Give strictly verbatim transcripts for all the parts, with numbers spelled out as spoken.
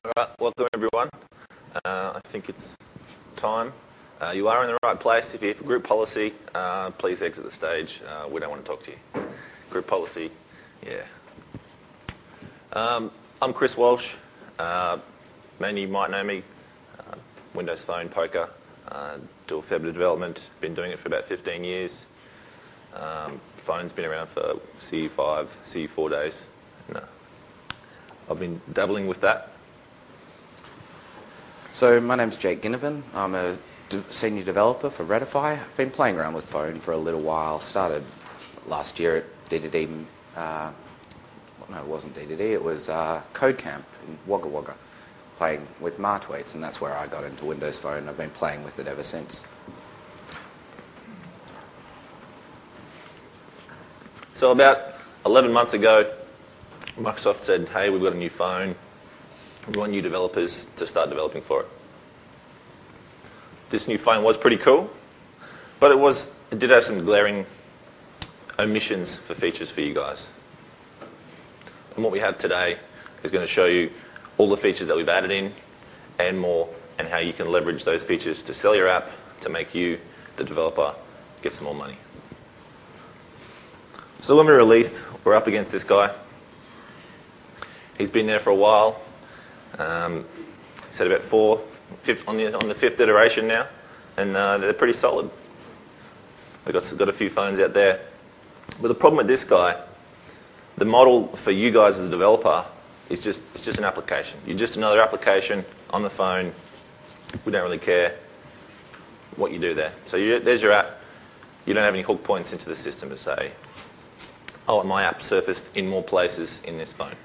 Alright, welcome everyone. Uh, I think it's time. Uh, you are in the right place. If you're here for group policy, uh, please exit the stage. Uh, we don't want to talk to you. Group policy, yeah. Um, I'm Chris Walsh. Uh, many of you might know me. Uh, Windows Phone, Poker. Uh, do a fair bit of development. Been doing it for about fifteen years. Um, phone's been around for C E five, C E four days. No. I've been dabbling with that. So my name's Jake Ginnivan. I'm a de senior developer for Redify. I've been playing around with Phone for a little while. Started last year at D two D. Uh, no, it wasn't D two D. It was uh, Code Camp in Wagga Wagga, playing with Martwaits, and that's where I got into Windows Phone. I've been playing with it ever since. So about eleven months ago, Microsoft said, hey, we've got a new phone. We want new developers to start developing for it. This new phone was pretty cool, but it was it did have some glaring omissions for features for you guys. And what we have today is going to show you all the features that we've added in and more, and how you can leverage those features to sell your app to make you, the developer, get some more money. So when we released, we're up against this guy. He's been there for a while. Um, he's had about four, fifth, on, the, on the fifth iteration now, and uh, they're pretty solid. They've got, got a few phones out there. But the problem with this guy, the model for you guys as a developer is just, it's just an application. You're just another application on the phone. We don't really care what you do there. So you, there's your app. You don't have any hook points into the system to say, I want my app surfaced in more places in this phone.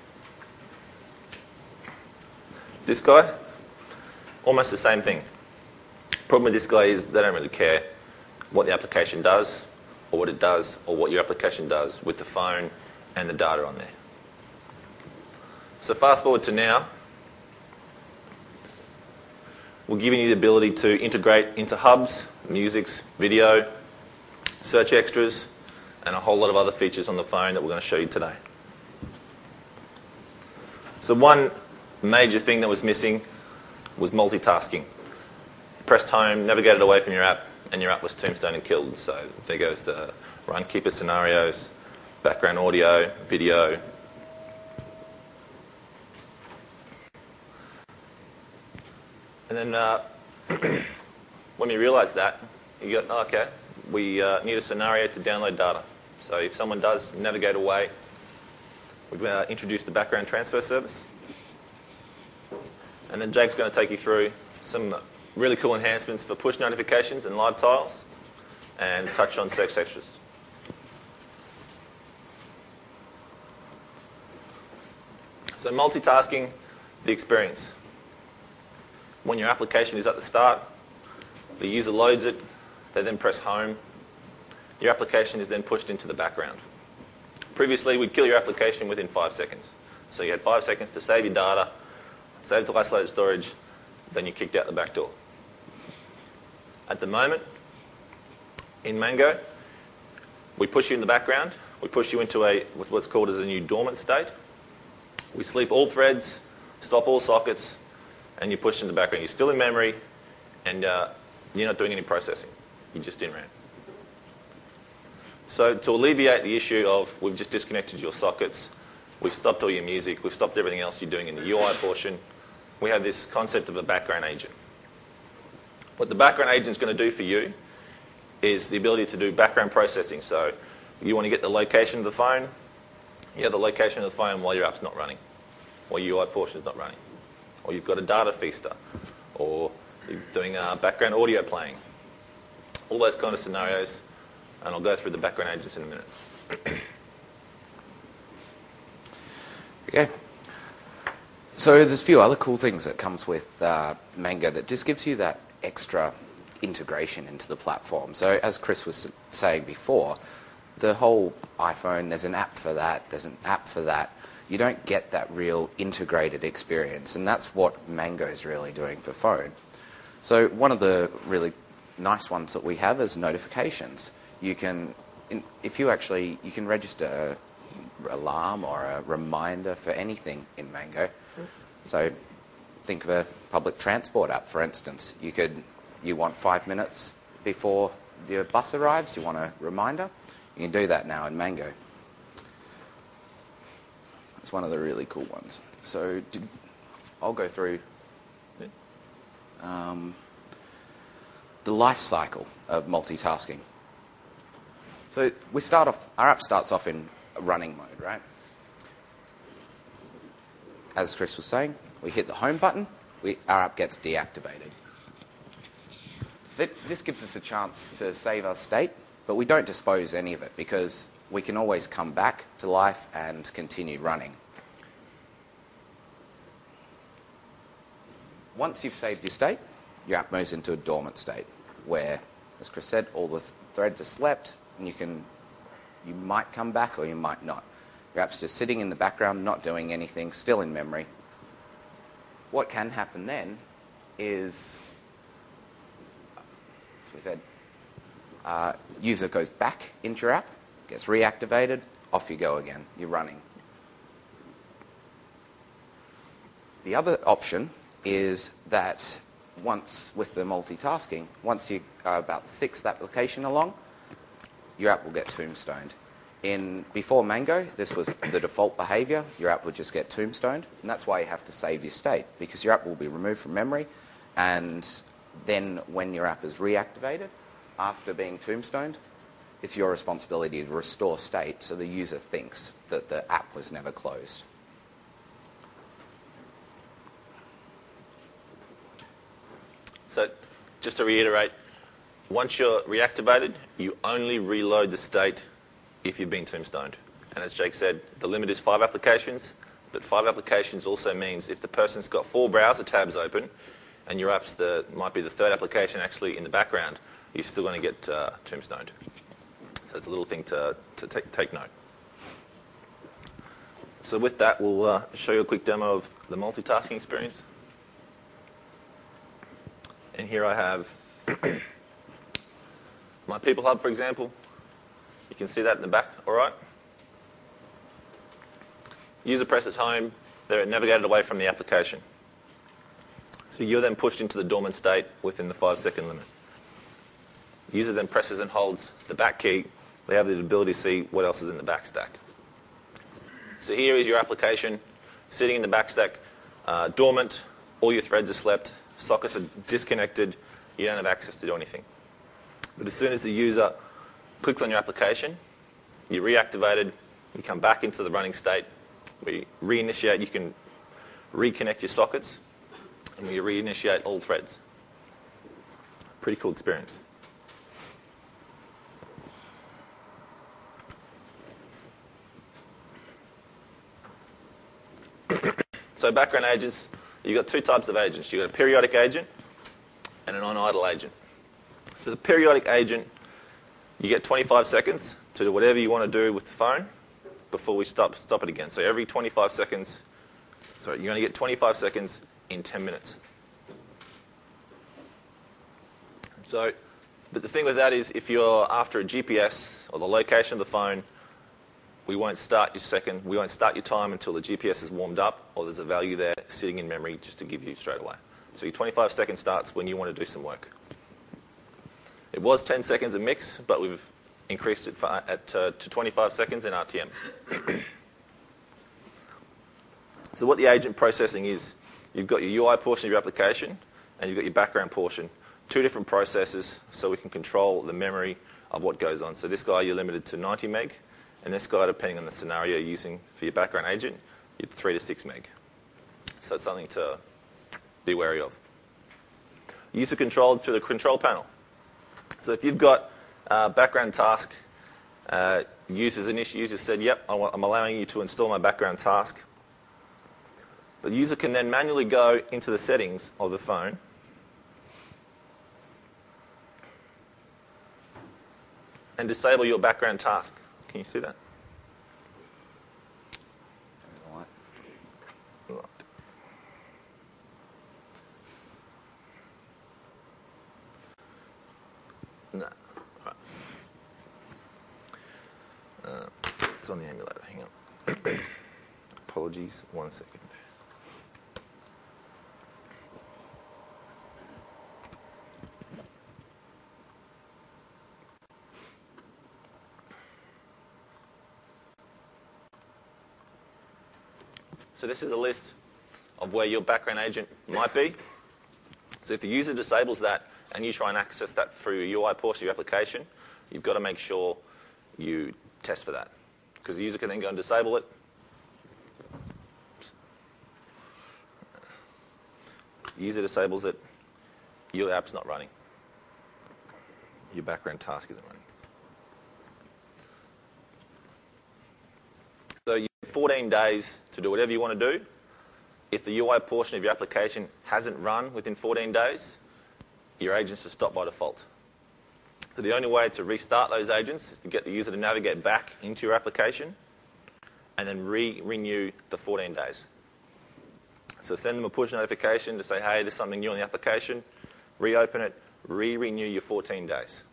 This guy, almost the same thing. Problem with this guy is they don't really care what the application does, or what it does, or what your application does with the phone and the data on there. So fast forward to now, we're giving you the ability to integrate into hubs, musics, video, search extras, and a whole lot of other features on the phone that we're going to show you today. So one major thing that was missing was multitasking. You pressed home, navigated away from your app, and your app was tombstone and killed. So there goes the run keeper scenarios, background audio, video. And then uh, when we realized that, you go, oh, okay, we uh, need a scenario to download data. So if someone does navigate away, we've uh, introduced the background transfer service. And then Jake's going to take you through some really cool enhancements for push notifications and live tiles, and touch on search extras. So multitasking, the experience. When your application is at the start, the user loads it, they then press home. Your application is then pushed into the background. Previously, we'd kill your application within five seconds. So you had five seconds to save your data, save to isolated storage, then you kicked out the back door. At the moment, in Mango, we push you in the background. We push you into a what's called as a new dormant state. We sleep all threads, stop all sockets, and you push in the background. You're still in memory, and uh, you're not doing any processing. You're just in RAM. So to alleviate the issue of we've just disconnected your sockets, we've stopped all your music, we've stopped everything else you're doing in the U I portion, we have this concept of a background agent. What the background agent is going to do for you is the ability to do background processing. So you want to get the location of the phone, you have the location of the phone while your app's not running, or your U I portion is not running, or you've got a data feaster, or you're doing a background audio playing. All those kind of scenarios, and I'll go through the background agents in a minute. Okay. So there's a few other cool things that comes with uh, Mango that just gives you that extra integration into the platform. So as Chris was saying before, the whole iPhone, there's an app for that, there's an app for that. You don't get that real integrated experience, and that's what Mango is really doing for phone. So one of the really nice ones that we have is notifications. You can, if you actually, you can register alarm or a reminder for anything in Mango. So think of a public transport app, for instance. You could, you want five minutes before your bus arrives, you want a reminder, you can do that now in Mango. It's one of the really cool ones. So did, I'll go through um, the life cycle of multitasking. So we start off, our app starts off in running mode, right? As Chris was saying, we hit the home button, we, our app gets deactivated. This gives us a chance to save our state, but we don't dispose any of it because we can always come back to life and continue running. Once you've saved your state, your app moves into a dormant state where, as Chris said, all the th- threads are slept and you can, you might come back or you might not. Your app's just sitting in the background, not doing anything, still in memory. What can happen then is, as we said, uh, user goes back into your app, gets reactivated, off you go again, you're running. The other option is that once, with the multitasking, once you are about the sixth application along, your app will get tombstoned. In, before Mango, this was the default behavior. Your app would just get tombstoned, and that's why you have to save your state, because your app will be removed from memory, and then when your app is reactivated, after being tombstoned, it's your responsibility to restore state so the user thinks that the app was never closed. So just to reiterate, once you're reactivated, you only reload the state if you've been tombstoned. And as Jake said, the limit is five applications, but five applications also means if the person's got four browser tabs open and your app's the, might be the third application actually in the background, you're still going to get uh, tombstoned. So it's a little thing to, to take, take note. So with that, we'll uh, show you a quick demo of the multitasking experience. And here I have my People Hub, for example. You can see that in the back, all right? User presses home, they're navigated away from the application. So you're then pushed into the dormant state within the five second limit. User then presses and holds the back key. They have the ability to see what else is in the back stack. So here is your application sitting in the back stack, uh, dormant, all your threads are slept, sockets are disconnected, you don't have access to do anything. But as soon as the user clicks on your application, you're reactivated, you come back into the running state, we reinitiate, you can reconnect your sockets, and we reinitiate all threads. Pretty cool experience. So background agents, you've got two types of agents. You've got a periodic agent and an on-idle agent. So the periodic agent, you get twenty-five seconds to do whatever you want to do with the phone before we stop stop it again. So every twenty-five seconds, sorry, you're going to get twenty-five seconds in ten minutes. So, but the thing with that is if you're after a G P S or the location of the phone, we won't start your second, we won't start your time until the G P S is warmed up or there's a value there sitting in memory just to give you straight away. So your twenty-five second starts when you want to do some work. It was ten seconds a mix, but we've increased it for, at, uh, to twenty-five seconds in R T M. So what the agent processing is, you've got your U I portion of your application and you've got your background portion. Two different processes so we can control the memory of what goes on. So this guy you're limited to ninety meg, and this guy, depending on the scenario you're using for your background agent, you're three to six meg. So it's something to be wary of. User controlled through the control panel. So if you've got a background task, uh, users initially user said, yep, I'm allowing you to install my background task. The user can then manually go into the settings of the phone and disable your background task. Can you see that? Right. No. Right. Uh, it's on the emulator. Hang on. Apologies. One second. So this is a list of where your background agent might be. So if the user disables that and you try and access that through your U I portion of your application, you've got to make sure you test for that. Because the user can then go and disable it. The user disables it, your app's not running. Your background task isn't running. So you have fourteen days to do whatever you want to do. If the U I portion of your application hasn't run within fourteen days, your agents will stop by default. So the only way to restart those agents is to get the user to navigate back into your application and then re-renew the fourteen days. So send them a push notification to say, hey, there's something new on the application. Reopen it, re-renew your fourteen days.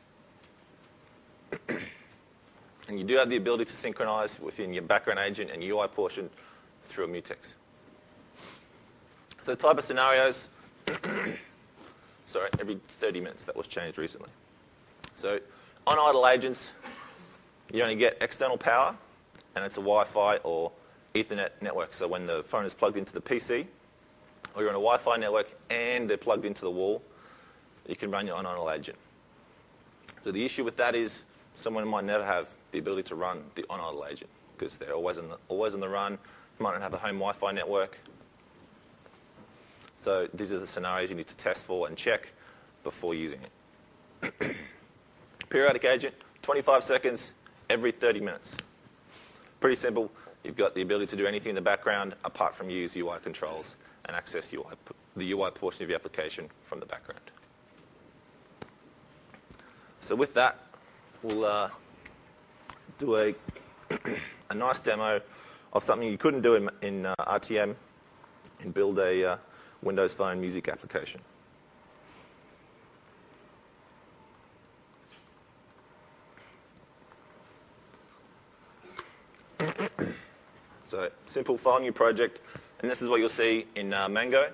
And you do have the ability to synchronize within your background agent and U I portion through a mutex. So the type of scenarios, sorry, every thirty minutes, that was changed recently. So on idle agents, you only get external power, and it's a Wi-Fi or Ethernet network. So when the phone is plugged into the P C, or you're on a Wi-Fi network and they're plugged into the wall, you can run your on idle agent. So the issue with that is someone might never have the ability to run the on idle agent because they're always on the, always on the run. You might not have a home Wi-Fi network. So these are the scenarios you need to test for and check before using it. Periodic agent, twenty-five seconds every thirty minutes. Pretty simple. You've got the ability to do anything in the background apart from use U I controls and access U I, the U I portion of your application from the background. So with that, we'll uh, do a, a nice demo of something you couldn't do in, in uh, R T M and build a uh, Windows Phone music application. So simple file new project, and this is what you'll see in uh, Mango.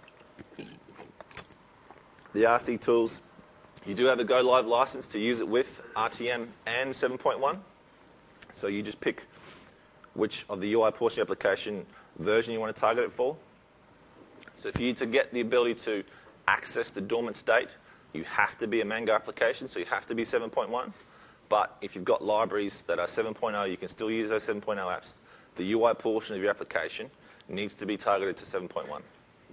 The R C tools, you do have a Go Live license to use it with R T M and seven point one. So you just pick which of the U I portion application version you want to target it for. So for you to get the ability to access the dormant state, you have to be a Mango application, so you have to be seven point one. But if you've got libraries that are seven point oh, you can still use those seven point oh apps. The U I portion of your application needs to be targeted to seven point one.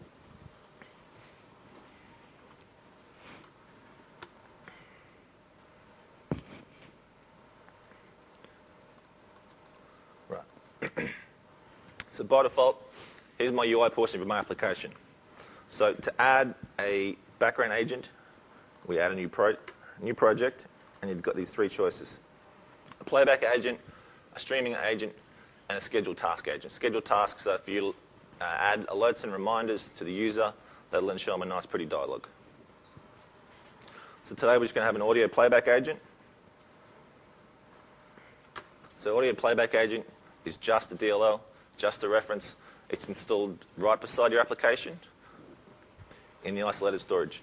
Right. So by default, here's my U I portion of my application. So to add a background agent, we add a new, pro new project, and you've got these three choices. A playback agent, a streaming agent, and a scheduled task agent. Scheduled tasks are for you to uh, add alerts and reminders to the user that'll then show them a nice pretty dialogue. So today we're just going to have an audio playback agent. So audio playback agent is just a D L L, just a reference. It's installed right beside your application in the isolated storage.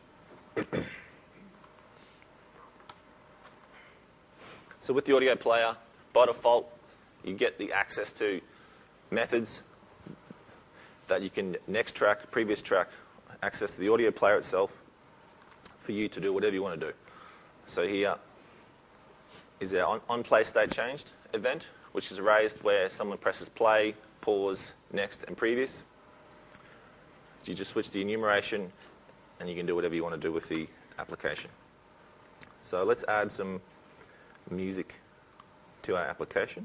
So with the audio player, by default, you get the access to methods that you can next track, previous track, access to the audio player itself for you to do whatever you want to do. So here is our on, on play state changed event, which is raised where someone presses play, pause, next, and previous. You just switch the enumeration and you can do whatever you want to do with the application. So let's add some music to our application.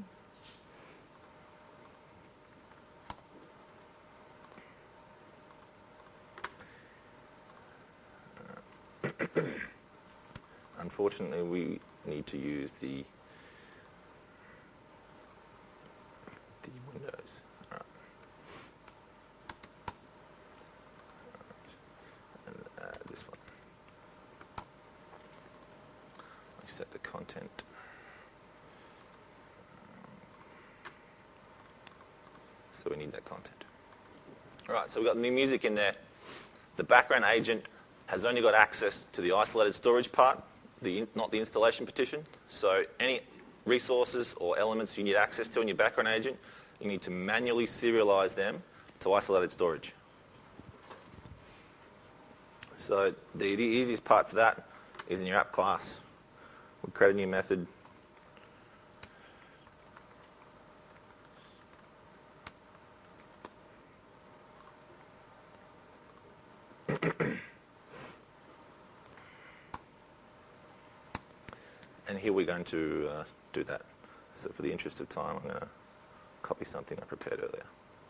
Unfortunately, we need to use the the Windows. All right. All right. And add this one. We set the content. So we need that content. All right, so we've got new music in there. The background agent has only got access to the isolated storage part, the in, not the installation partition. So any resources or elements you need access to in your background agent you need to manually serialize them to isolated storage. So the, the easiest part for that is in your app class. We create a new method. And here we're going to uh, do that. So for the interest of time, I'm going to copy something I prepared earlier.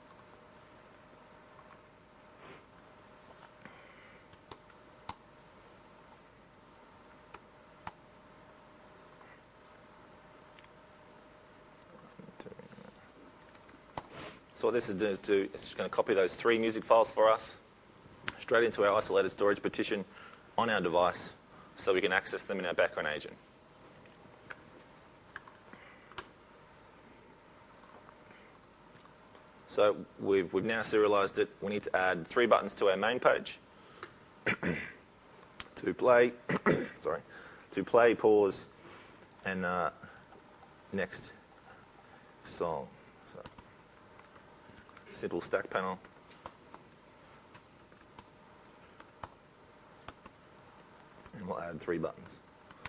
So what this is going to do is just going to copy those three music files for us straight into our isolated storage partition on our device so we can access them in our background agent. So we've, we've now serialized it. We need to add three buttons to our main page. to play, sorry, to play, pause, and uh, next song. So, simple stack panel. And we'll add three buttons.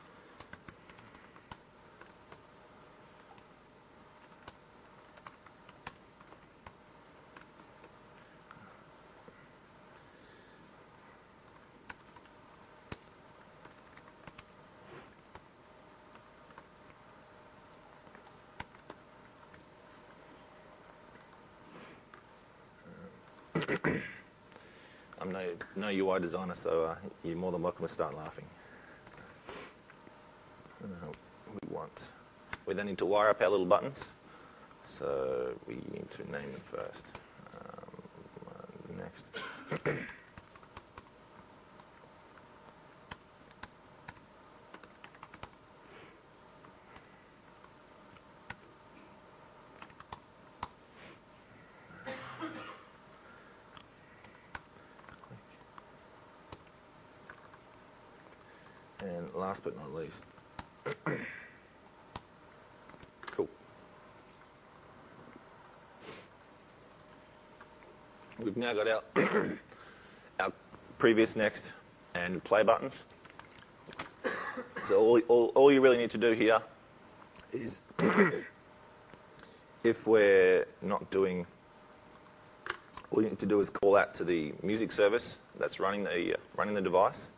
I'm no, no U I designer, so uh, you're more than welcome to start laughing. Uh, we want, we then need to wire up our little buttons, so we need to name them first. Um, uh, next. And last but not least, cool. We've now got our, our previous, next, and play buttons. So all, all, all you really need to do here is, if we're not doing, all you need to do is call out to the music service that's running the, uh, running the device,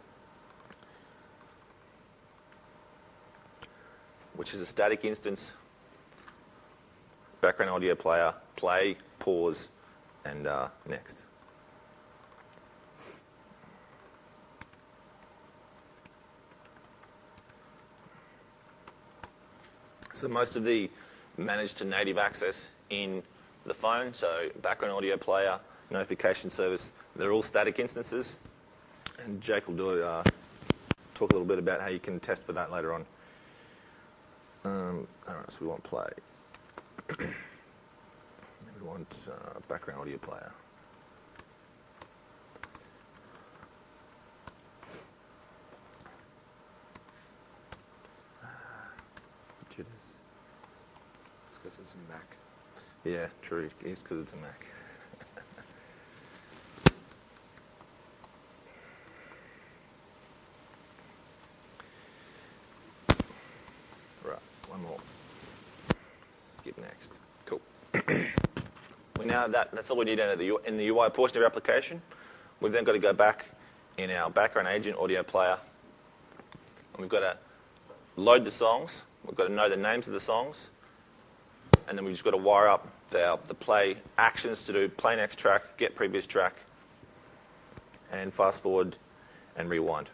which is a static instance, background audio player, play, pause, and uh, next. So most of the managed to native access in the phone, so background audio player, notification service, they're all static instances. And Jake will do, uh, talk a little bit about how you can test for that later on. Um, all right, so we want play. And we want uh, background audio player. Jitters. It's because it's a Mac. Yeah, true. It's because it's a Mac. One more. Skip next. Cool. we now that that's all we need in the in the U I portion of our application. We've then got to go back in our background agent audio player, and we've got to load the songs. We've got to know the names of the songs, and then we've just got to wire up the the play actions to do play next track, get previous track, and fast forward and rewind.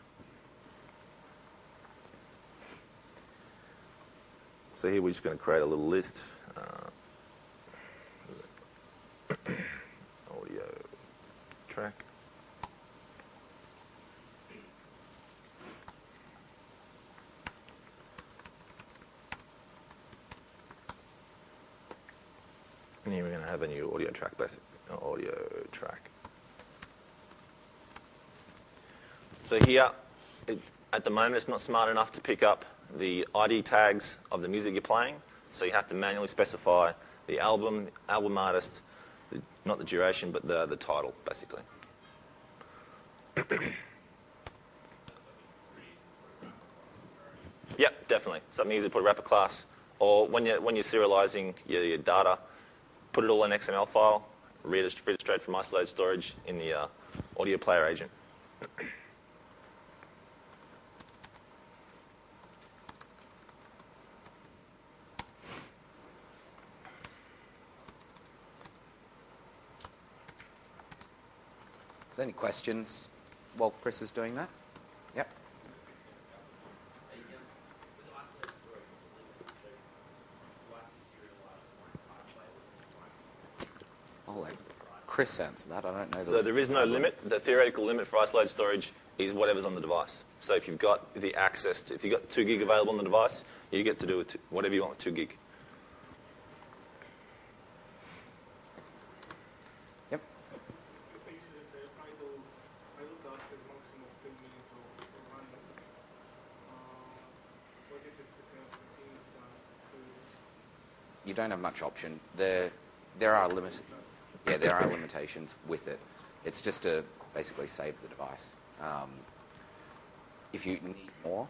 So here we're just going to create a little list. Uh, audio track. And here we're going to have a new audio track, basic audio track. So here, it, at the moment, it's not smart enough to pick up the I D tags of the music you're playing, so you have to manually specify the album, album artist, the, not the duration, but the, the title, basically. Yep, definitely. Something easy to put a wrapper class. Or when you're, when you're serializing your, your data, put it all in an X M L file, read it, read it straight from isolated storage in the uh, audio player agent. Is there any questions while Chris is doing that? Yep. I'll let Chris answer that. I don't know. So there is no limit. The theoretical limit for isolated storage is whatever's on the device. So if you've got the access to, if you've got two gig available on the device, you get to do it whatever you want with two gig. Yep. You don't have much option. There, there are limits. Yeah, there are limitations with it. It's just to basically save the device. Um, if you need more,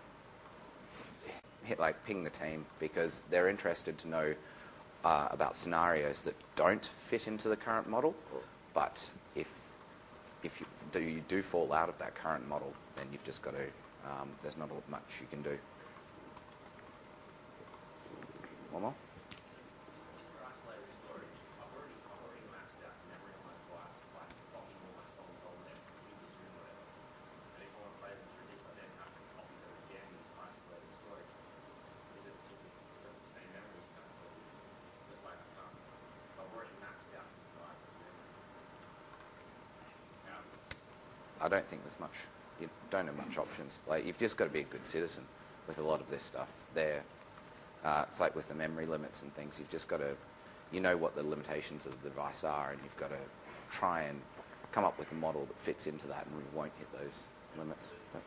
hit like ping the team because they're interested to know uh, about scenarios that don't fit into the current model. But if if you do, you do fall out of that current model, then you've just got to. Um, there's not much you can do. One more. I don't think there's much. You don't have much options. Like you've just got to be a good citizen with a lot of this stuff. There, uh, it's like with the memory limits and things. You've just got to, you know what the limitations of the device are, and you've got to try and come up with a model that fits into that, and we won't hit those limits. But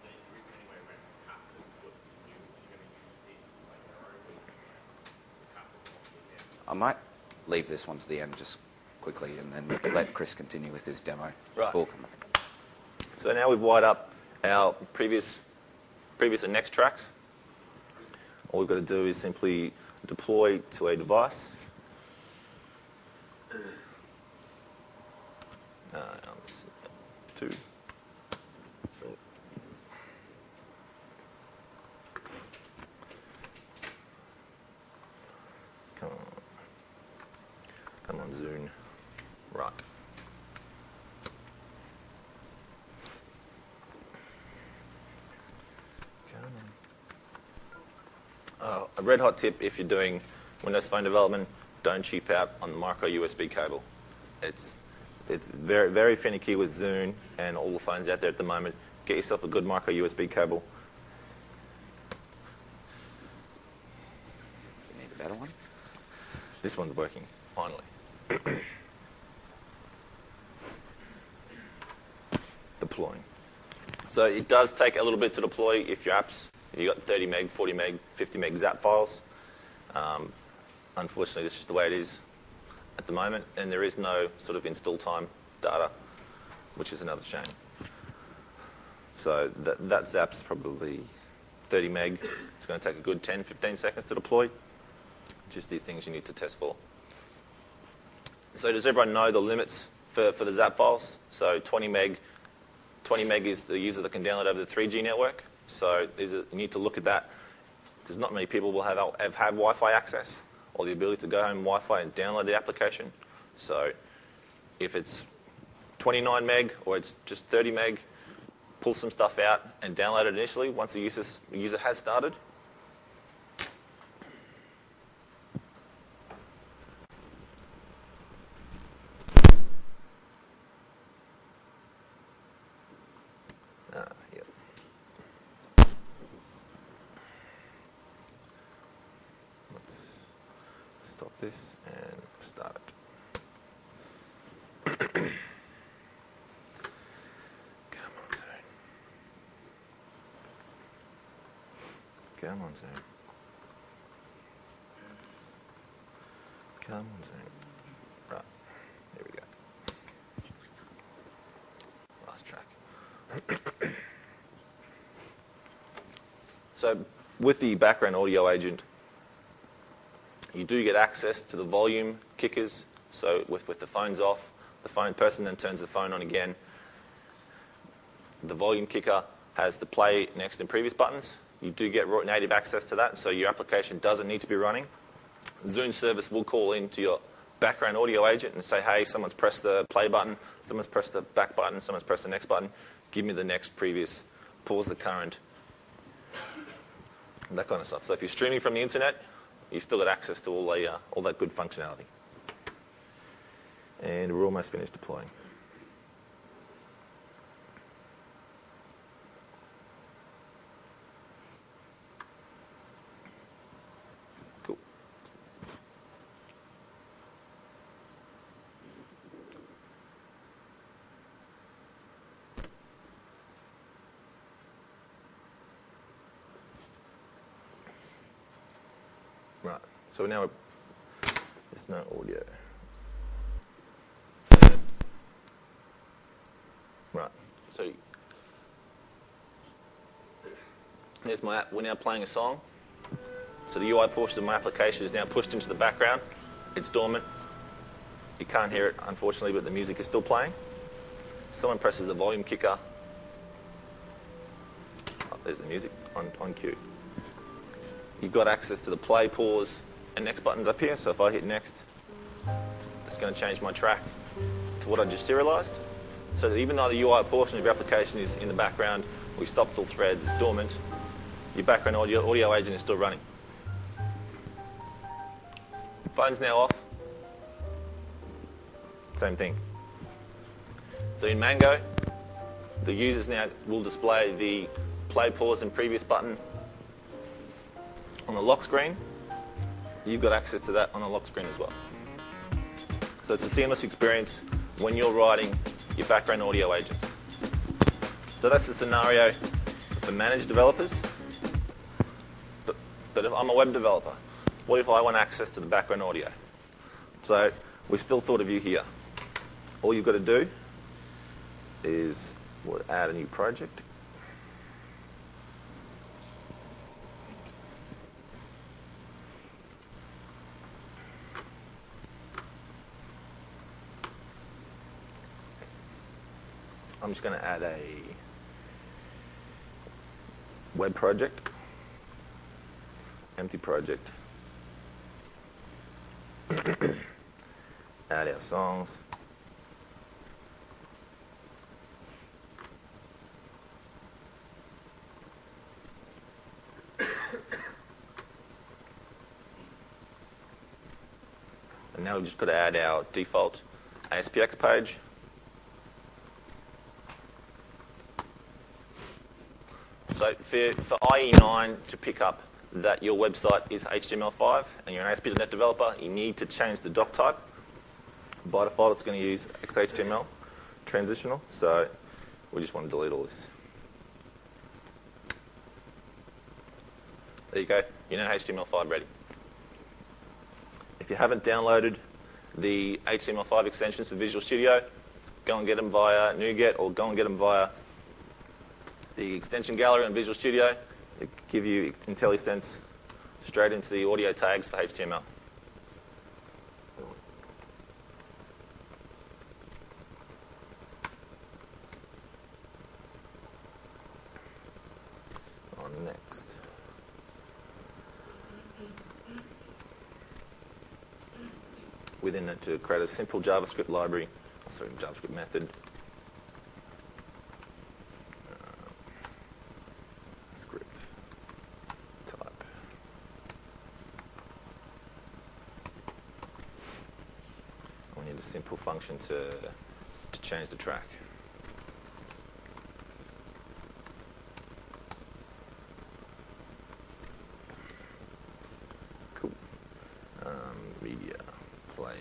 I might leave this one to the end just quickly, and then let Chris continue with his demo. Right. We'll come back. So now we've wired up our previous, previous and next tracks. All we've got to do is simply deploy to a device. Uh, two. Come on. Come on, Zune. Right. Uh, a red hot tip if you're doing Windows Phone development, don't cheap out on the micro U S B cable. It's it's very very finicky with Zune and all the phones out there at the moment. Get yourself a good micro U S B cable. You need a better one? This one's working, finally. Deploying. So it does take a little bit to deploy if your apps, if you've got thirty meg, forty meg, fifty meg zap files. Um, unfortunately, that's just the way it is at the moment, and there is no sort of install time data, which is another shame. So that, that zap's probably thirty meg. It's going to take a good ten, fifteen seconds to deploy. Just these things you need to test for. So does everyone know the limits for, for the zap files? So twenty meg, twenty meg is the user that can download over the three G network. So these are, you need to look at that because not many people will have, have have Wi-Fi access or the ability to go home Wi-Fi and download the application. So if it's twenty-nine meg or it's just thirty meg, pull some stuff out and download it initially once the user, the user has started. Uh, yep. Let's stop this and start it. Come on, Zune. Come on, Zune. Come on, Sam. Right, here we go. Last track. So with the background audio agent, you do get access to the volume kickers. So with, with the phones off, the phone person then turns the phone on again. The volume kicker has the play, next, and previous buttons. You do get native access to that, so your application doesn't need to be running. Zune service will call into your background audio agent and say, hey, someone's pressed the play button, someone's pressed the back button, someone's pressed the next button. Give me the next, previous, pause the current, and that kind of stuff. So if you're streaming from the internet, you've still got access to all, the, uh, all that good functionality. And we're almost finished deploying. Cool. Right, so now there's no audio. Right, so there's my app. We're now playing a song. So the U I portion of my application is now pushed into the background. It's dormant. You can't hear it, unfortunately, but the music is still playing. Someone presses the volume kicker. Oh, there's the music on, on cue. You've got access to the play, pause, and next buttons up here. So if I hit next, it's going to change my track to what I just serialized. So that even though the U I portion of your application is in the background, we stopped all threads, it's dormant, your background audio, audio agent is still running. Phone's now off. Same thing. So in Mango, the users now will display the play, pause, and previous button on the lock screen. You've got access to that on the lock screen as well. So it's a seamless experience when you're writing your background audio agents. So that's the scenario for managed developers. But, but if I'm a web developer, what if I want access to the background audio? So we still thought of you here. All you've got to do is we'll add a new project. I'm just going to add a web project, empty project, add our songs, and now we've just got to add our default A S P X page. So for, for I E nine to pick up that your website is H T M L five and you're an A S P dot net developer, you need to change the doc type. By default, it's going to use X H T M L, transitional, so we just want to delete all this. There you go. You're now H T M L five ready. If you haven't downloaded the H T M L five extensions for Visual Studio, go and get them via NuGet or go and get them via the extension gallery on Visual Studio. It give you IntelliSense straight into the audio tags for H T M L. On next. Within it, to create a simple JavaScript library, sorry, JavaScript method. Simple function to, to change the track. Cool. Um, media player.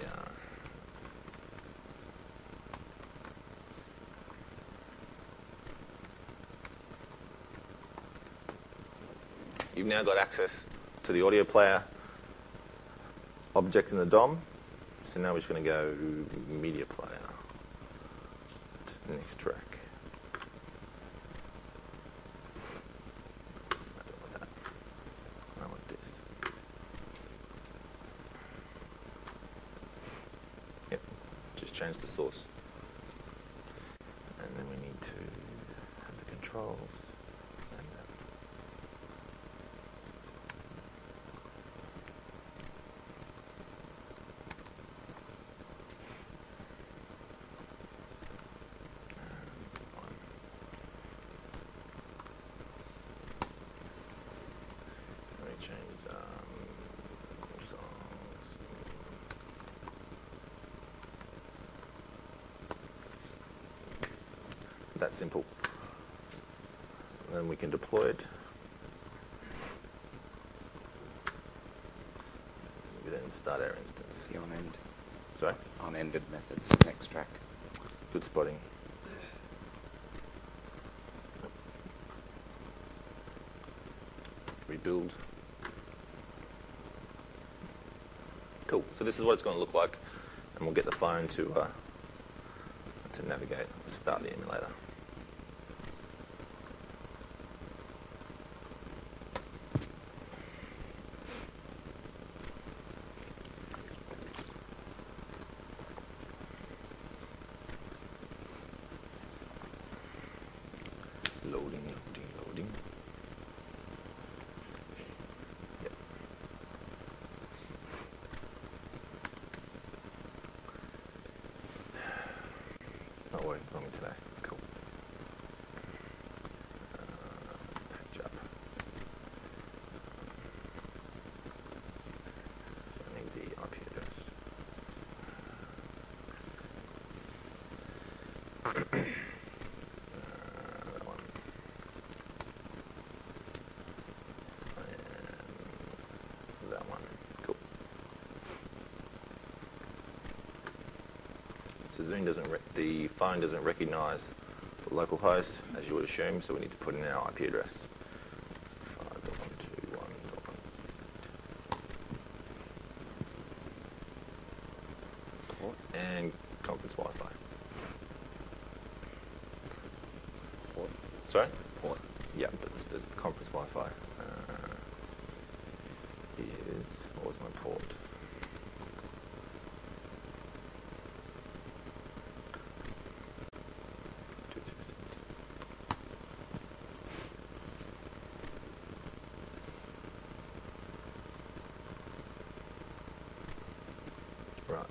You've now got access to the audio player object in the D O M. So now we're just going to go media player to the next track. I don't want that. I want this. Yep, just change the source. And then we need to have the controls. And that. Change um, songs. That simple. Then we can deploy it. We then start our instance. The on-end. Sorry? On-ended methods, next track. Good spotting. Rebuild. Cool. So this is what it's going to look like, and we'll get the phone to uh, to navigate. Let's start the emulator. Loading, loading, loading. Yep. It's not working for me today. It's cool. Uh, patch up. So I need the I P address. So Zoom doesn't, re the phone doesn't recognise the local host, as you would assume, so we need to put in our I P address. five dot one two one dot one six eight. Port. And conference Wi-Fi. Port. Sorry? Port. Yeah, but this does the conference Wi-Fi. Uh, is, what was my port? Right.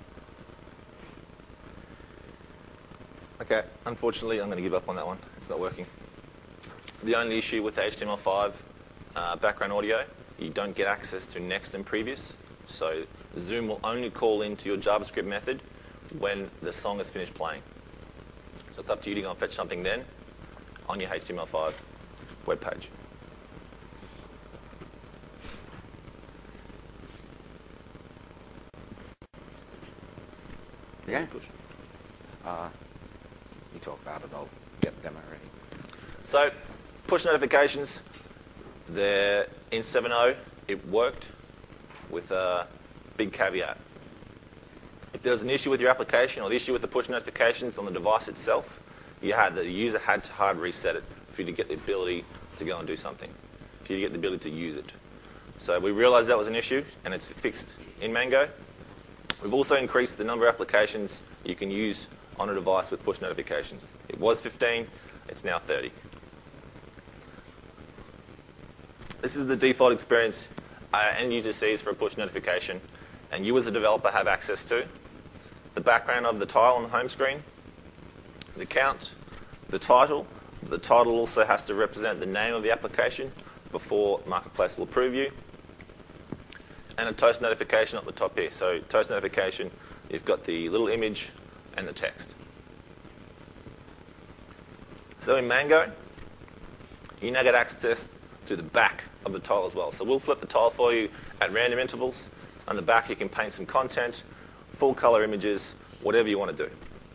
Okay, unfortunately I'm going to give up on that one. It's not working. The only issue with the H T M L five uh, background audio, you don't get access to next and previous. So Zoom will only call into your JavaScript method when the song is finished playing. So it's up to you to go and fetch something then on your H T M L five web page. Okay. Push. Uh, you talk about it, I'll get the demo ready. So push notifications, they're in seven point oh, it worked with a big caveat. If there was an issue with your application or the issue with the push notifications on the device itself, you had the user had to hard reset it for you to get the ability to go and do something, for you to get the ability to use it. So we realized that was an issue, and it's fixed in Mango. We've also increased the number of applications you can use on a device with push notifications. It was fifteen, it's now thirty. This is the default experience uh, end user sees for a push notification, and you as a developer have access to. The background of the tile on the home screen, the count, the title. The title also has to represent the name of the application before Marketplace will approve you. And a toast notification at the top here. So toast notification, you've got the little image and the text. So in Mango, you now get access to the back of the tile as well. So we'll flip the tile for you at random intervals. On the back you can paint some content, full color images, whatever you want to do.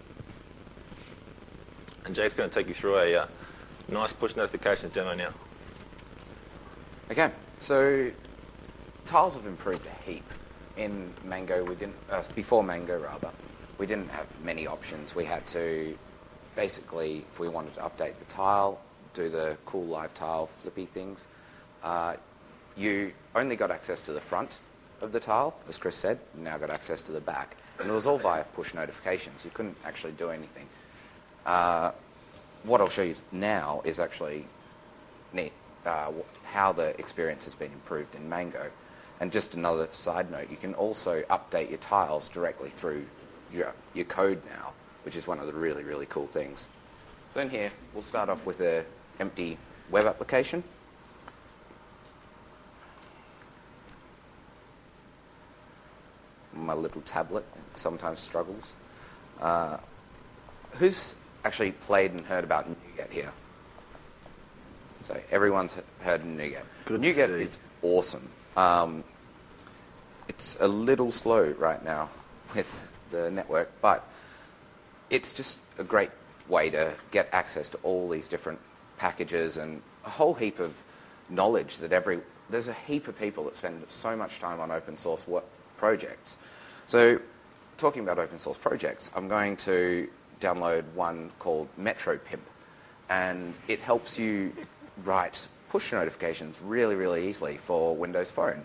And Jake's going to take you through a uh, nice push notifications demo now. Okay, so tiles have improved a heap in Mango, we didn't, uh, before Mango rather, we didn't have many options. We had to basically, if we wanted to update the tile, do the cool live tile flippy things, uh, you only got access to the front of the tile, as Chris said. You now got access to the back. And it was all via push notifications. You couldn't actually do anything. Uh, what I'll show you now is actually neat, uh, how the experience has been improved in Mango. And just another side note, you can also update your tiles directly through your, your code now, which is one of the really, really cool things. So in here, we'll start off with an empty web application. My little tablet sometimes struggles. Uh, who's actually played and heard about NuGet here? So everyone's heard of NuGet. Good to NuGet see. is awesome. Um, it's a little slow right now with the network, but it's just a great way to get access to all these different packages and a whole heap of knowledge that every... There's a heap of people that spend so much time on open source work projects. So, talking about open source projects, I'm going to download one called MetroPimp, and it helps you write push notifications really, really easily for Windows Phone.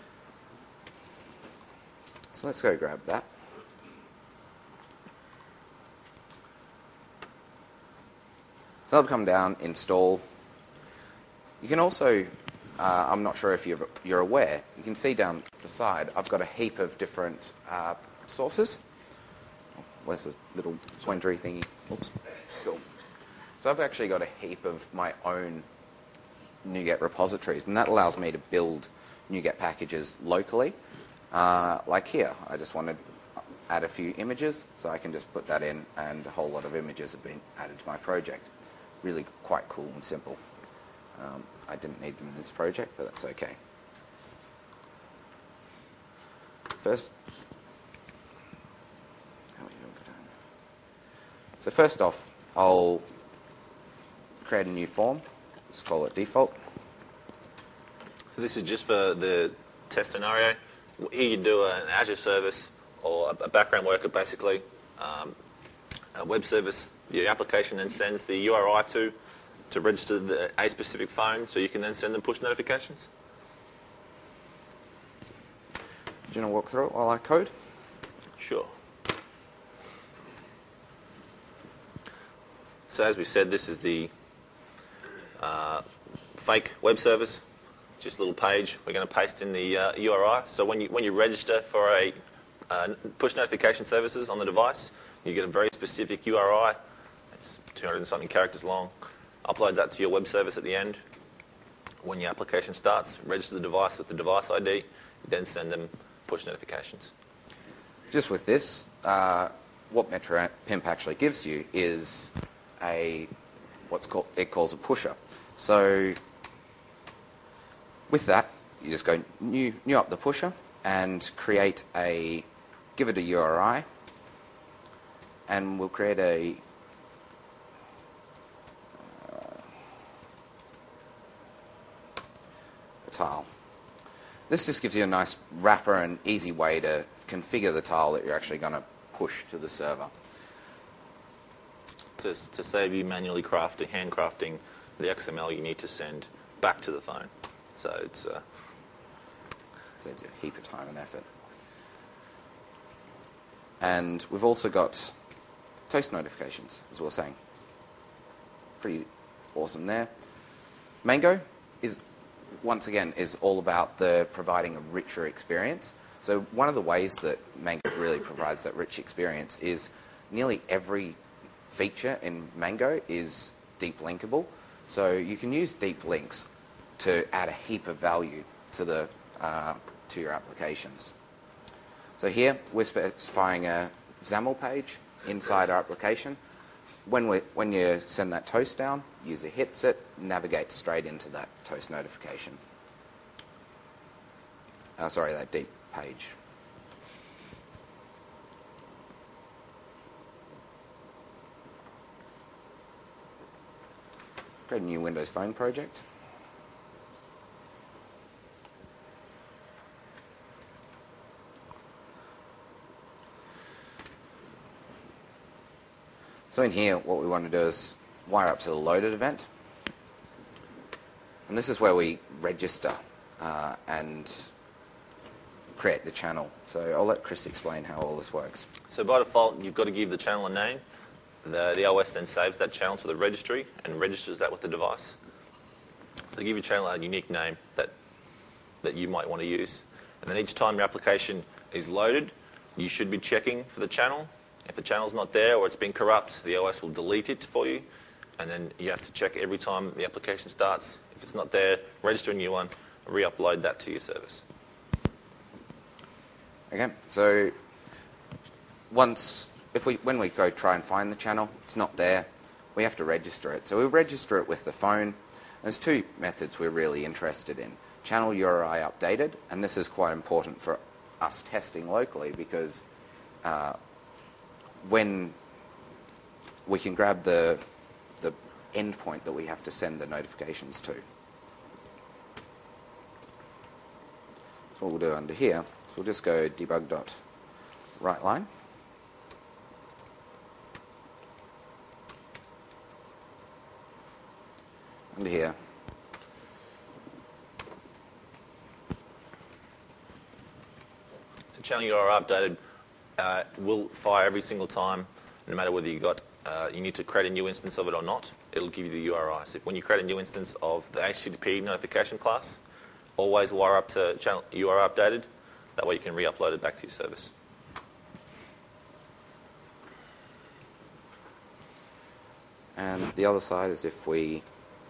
So let's go grab that. So that'll come down, install. You can also, uh, I'm not sure if you're, you're aware, you can see down the side, I've got a heap of different uh, sources. Where's the little pointery thingy? Oops. Cool. So I've actually got a heap of my own NuGet repositories, and that allows me to build NuGet packages locally. Uh, like here, I just want to add a few images, so I can just put that in, and a whole lot of images have been added to my project. Really quite cool and simple. Um, I didn't need them in this project, but that's okay. First, how are we doing for time? So first off, I'll create a new form. Just call it default. So this is just for the test scenario. Here you do an Azure service or a background worker, basically, um, a web service. Your application then sends the U R I to to register the, a specific phone, so you can then send them push notifications. Do you want to walk through it while I code? Sure. So as we said, this is the uh, fake web service, just a little page. We're going to paste in the uh, U R I. So when you when you register for a uh, push notification services on the device, you get a very specific U R I. It's two hundred and something characters long. Upload that to your web service at the end. When your application starts, register the device with the device I D, then send them push notifications. Just with this, uh, what MetroPimp actually gives you is a what's called it calls a pusher. So with that, you just go new new up the pusher and create a give it a U R I, and we'll create a uh, a tile. This just gives you a nice wrapper and easy way to configure the tile that you're actually going to push to the server. To, to save you manually crafting, handcrafting the X M L you need to send back to the phone. So it's uh, saves you a heap of time and effort. And we've also got toast notifications, as we were saying. Pretty awesome there. Mango is, once again, is all about the providing a richer experience. So one of the ways that Mango really provides that rich experience is nearly every feature in Mango is deep linkable. So you can use deep links to add a heap of value to the uh, to your applications. So here we're specifying a XAML page inside our application. When we when you send that toast down, user hits it, navigates straight into that toast notification. Uh, sorry, that deep page. Create a new Windows Phone project. So in here, what we want to do is wire up to the loaded event. And this is where we register uh, and create the channel. So I'll let Chris explain how all this works. So by default, you've got to give the channel a name. The, the O S then saves that channel to the registry and registers that with the device. So give your channel a unique name that, that you might want to use. And then each time your application is loaded, you should be checking for the channel. If the channel's not there or it's been corrupt, the O S will delete it for you. And then you have to check every time the application starts. If it's not there, register a new one, re-upload that to your service. Okay, so once, if we, when we go try and find the channel, it's not there, we have to register it. So we register it with the phone. There's two methods we're really interested in. Channel U R I updated, and this is quite important for us testing locally because uh, when we can grab the, the endpoint that we have to send the notifications to. So what we'll do under here, so we'll just go debug.writeline. Under here, so channel U R I updated uh, will fire every single time, no matter whether you got uh, you need to create a new instance of it or not. It'll give you the U R I. So when you create a new instance of the H T T P notification class, always wire up to channel U R I updated. That way you can re-upload it back to your service. and the other side is if we,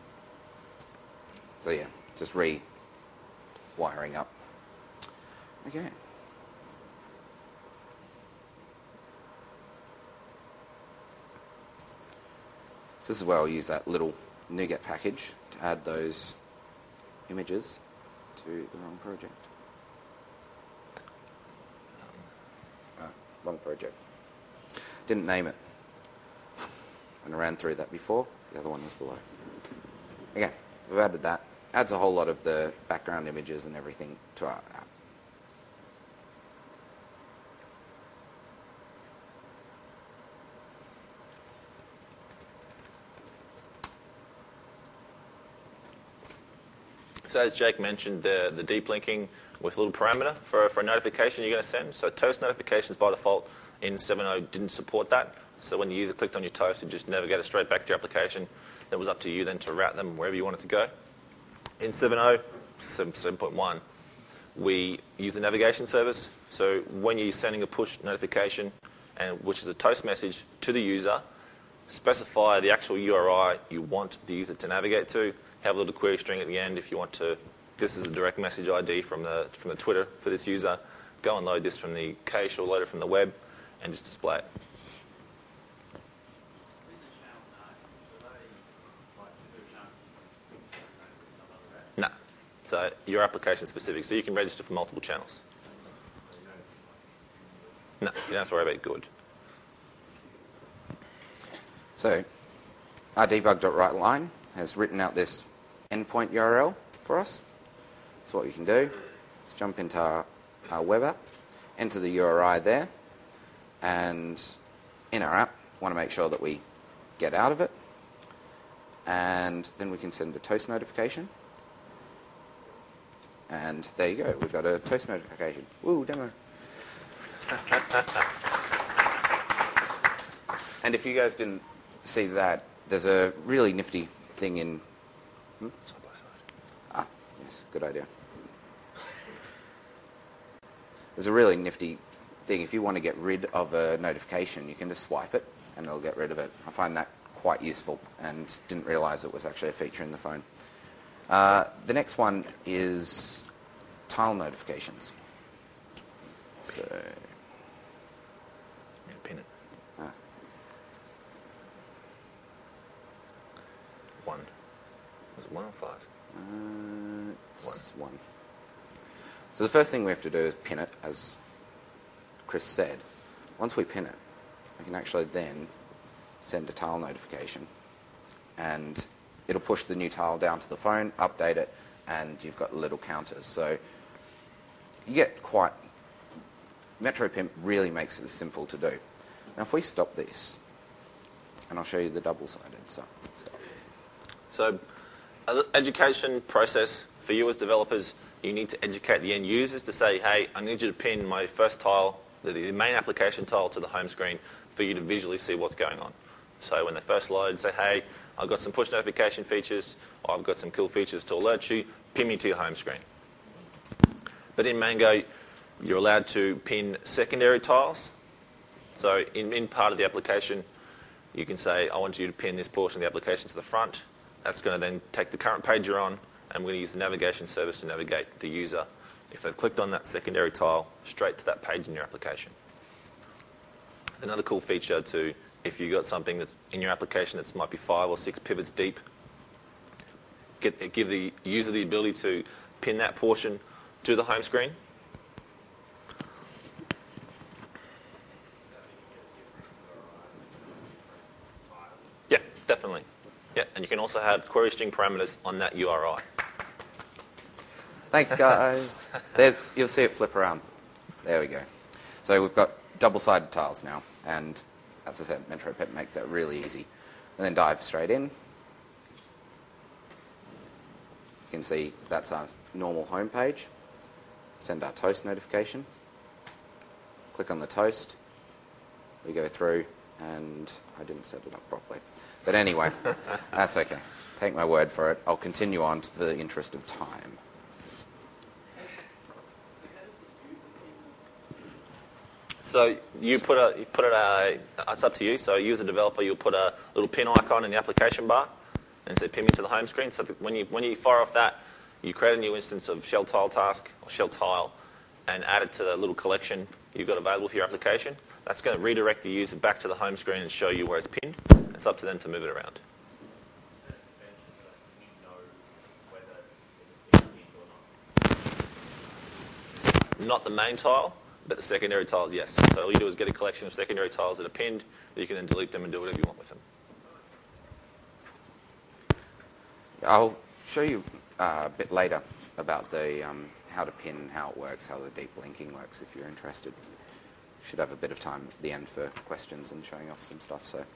so yeah, just re-wiring up. Okay. So this is where I'll use that little NuGet package to add those images to the wrong project. Ah, wrong project. Didn't name it. And I ran through that before. The other one was below. Okay, we've added that. Adds a whole lot of the background images and everything to our app. So as Jake mentioned, the, the deep linking with a little parameter for, for a notification you're going to send. So toast notifications by default in seven point oh didn't support that. So when the user clicked on your toast, it just navigated straight back to your application. That was up to you then to route them wherever you wanted to go. In seven point oh, seven point one, we use the navigation service. So when you're sending a push notification, and which is a toast message to the user, specify the actual U R I you want the user to navigate to. Have a little query string at the end if you want to. This is a direct message I D from the from the Twitter for this user. Go and load this from the cache or load it from the web, and just display it. No. So your application specific. So you can register for multiple channels. No, you don't have to worry about good. So our debug.writeline has written out this endpoint U R L for us. So what we can do is jump into our, our web app, enter the U R I there, and in our app, want to make sure that we get out of it, and then we can send a toast notification. And there you go, we've got a toast notification. Woo, demo. And if you guys didn't see that, there's a really nifty thing in... Hmm? Side by side. Ah, yes, good idea. There's a really nifty thing. If you want to get rid of a notification, you can just swipe it and it'll get rid of it. I find that quite useful and didn't realize it was actually a feature in the phone. Uh, the next one is tile notifications. So... Yeah, pin it. Ah. One. Was it one or five? Uh, it's One. one. So the first thing we have to do is pin it, as Chris said. Once we pin it, we can actually then send a tile notification, and it'll push the new tile down to the phone, update it, and you've got little counters. So you get quite... MetroPimp really makes it simple to do. Now if we stop this and I'll show you the double-sided stuff. So, uh, education process for you as developers, you need to educate the end users to say, hey, I need you to pin my first tile, the, the main application tile, to the home screen for you to visually see what's going on. So when they first load, say, hey, I've got some push notification features, or I've got some kill features to alert you, pin me to your home screen. But in Mango, you're allowed to pin secondary tiles. So in, in part of the application, you can say, I want you to pin this portion of the application to the front. That's going to then take the current page you're on, and we're going to use the navigation service to navigate the user, if they've clicked on that secondary tile, straight to that page in your application. It's another cool feature to, if you've got something that's in your application that might be five or six pivots deep, get, give the user the ability to pin that portion to the home screen. Yeah, definitely. Yeah, and you can also have query string parameters on that U R I. Thanks, guys. There's, you'll see it flip around. There we go. So we've got double-sided tiles now, and as I said, MetroPet makes that really easy. And then dive straight in. You can see that's our normal home page. Send our toast notification. Click on the toast. We go through, and I didn't set it up properly. But anyway, that's okay. Take my word for it. I'll continue on to the interest of time. So you put a, you put it a, it's up to you. So you as a developer, you'll put a little pin icon in the application bar and say pin me to the home screen. So that when you, when you fire off that, you create a new instance of shell tile task or shell tile and add it to the little collection you've got available for your application. That's going to redirect the user back to the home screen and show you where it's pinned. It's up to them to move it around. Not the main tile, but the secondary tiles, yes. So all you do is get a collection of secondary tiles that are pinned. You can then delete them and do whatever you want with them. I'll show you uh, a bit later about the um, how to pin, how it works, how the deep linking works if you're interested. Should have a bit of time at the end for questions and showing off some stuff. So,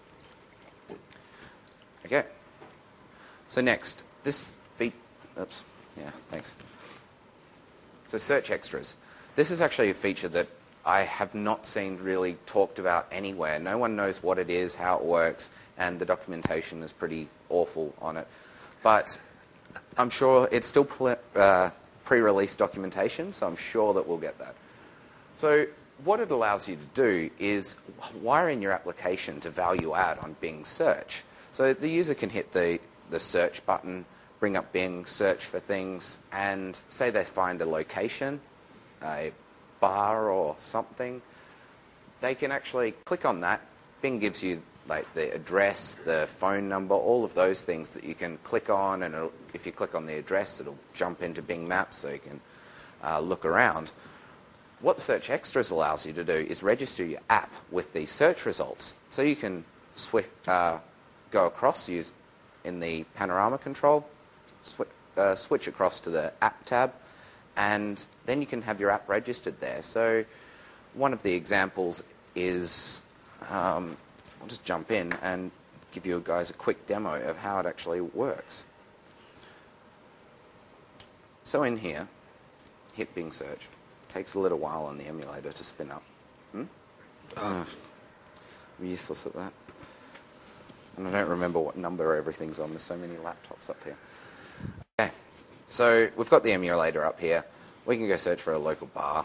okay. So next, this feat. Oops. Yeah. Thanks. So search extras. This is actually a feature that I have not seen really talked about anywhere. No one knows what it is, how it works, and the documentation is pretty awful on it. But I'm sure it's still uh, pre-release documentation, so I'm sure that we'll get that. So what it allows you to do is wire in your application to value add on Bing search. So the user can hit the, the search button, bring up Bing, search for things, and say they find a location, a bar or something, they can actually click on that. Bing gives you like the address, the phone number, all of those things that you can click on, and it'll, if you click on the address, it'll jump into Bing Maps so you can uh, look around. What Search Extras allows you to do is register your app with these search results. So you can swi uh, go across, use in the panorama control, sw uh, switch across to the app tab, and then you can have your app registered there. So one of the examples is, um, I'll just jump in and give you guys a quick demo of how it actually works. So in here, hit Bing search. Takes a little while on the emulator to spin up. Hmm? Oh, I'm useless at that. And I don't remember what number everything's on. There's so many laptops up here. Okay, so we've got the emulator up here. We can go search for a local bar.